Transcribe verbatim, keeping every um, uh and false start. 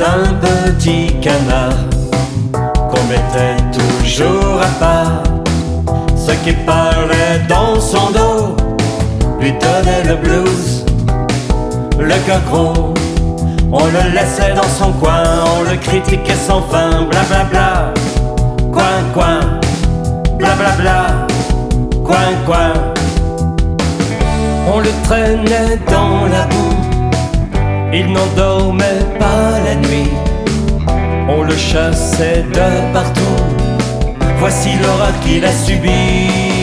un petit canard qu'on mettait toujours à part. Ce qui parlait dans son dos lui donnait le blues. Le cœur gros, on le laissait dans son coin, on le critiquait sans fin, blablabla, bla bla. Coin, coin, blablabla, bla bla. Coin, coin. On le traînait dans la boue, il n'endormait pas la nuit. On le chassait de partout, voici l'horreur qu'il a subie.